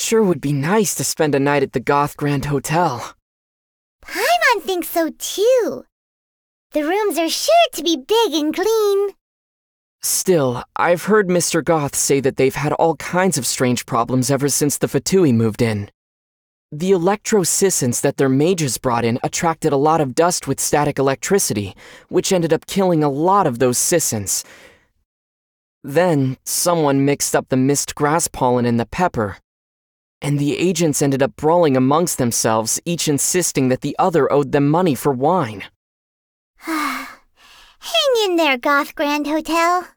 Sure would be nice to spend a night at the Goth Grand Hotel. Paimon thinks so too. The rooms are sure to be big and clean. Still, I've heard Mr. Goth say that they've had all kinds of strange problems ever since the Fatui moved in. The electro-sissons that their mages brought in attracted a lot of dust with static electricity, which ended up killing a lot of those sissons. Then, someone mixed up the mist grass pollen in the pepper, and the agents ended up brawling amongst themselves, each insisting that the other owed them money for wine. Hang in there, Goth Grand Hotel.